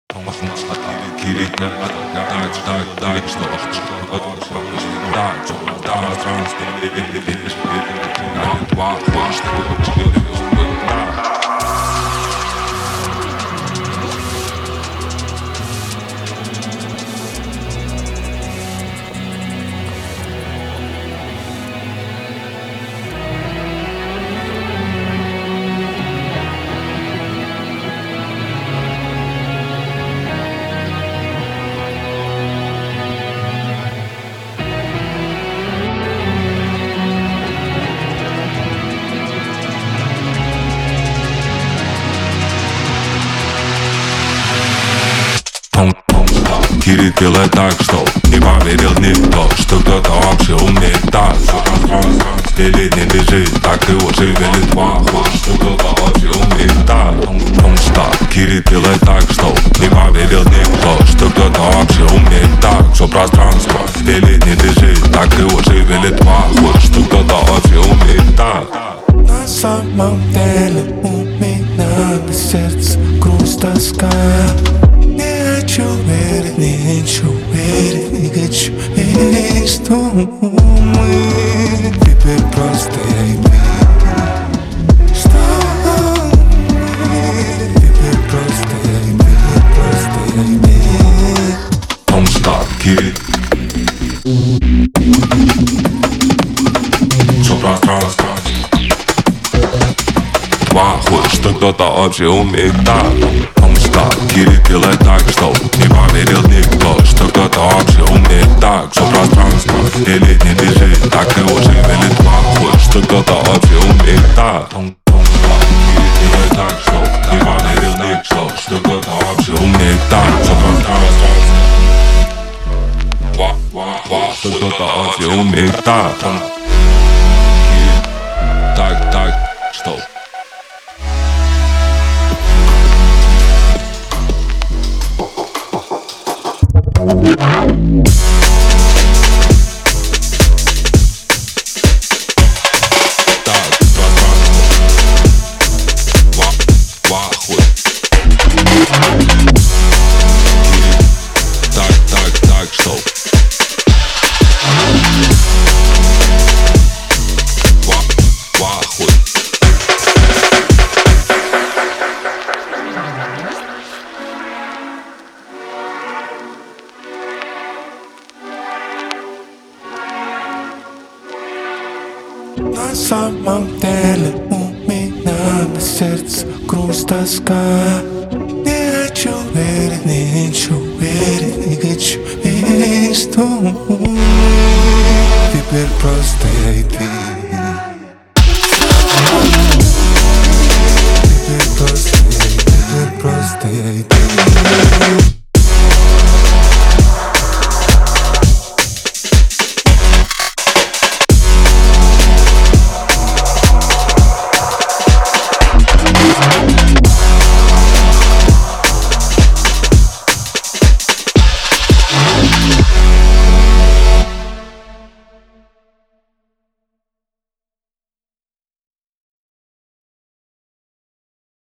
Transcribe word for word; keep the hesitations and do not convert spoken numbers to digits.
Кирик делает так, что не поверил никто, что кто-то вообще умеет так. Или не бежит, так его шевелит паху, что кто-то вообще умеет так. Он что, Кирик делает так, что не поверил никто, что кто-то вообще умеет так. Все пространство, или не бежит, так его шевелит паху, что кто-то вообще умеет так. На самом деле у меня на сердце грусть, тоска. Не хочу верить, не хочу верить, не хочу верить, что мы теперь просто я и ты. Что мы теперь просто я и ты, просто я и ты. Он что, Кирик? Все пространство. Похуй, что кто-то вообще умеет так. Он что, Кирик делает так, что не поверил никто, что кто-то вообще умеет так. Все пространство, или не бежит, так его шевелит похуй, что кто-то вообще умеет так. Он что, Кирик делает так, что не поверил никто, что кто-то вообще умеет так. Все пространство, что кто-то вообще умеет так. Так, так, что? На самом деле у меня на сердце грусть, тоска. Не хочу верить, не хочу верить, не хочу верить, что мы теперь просто я и ты.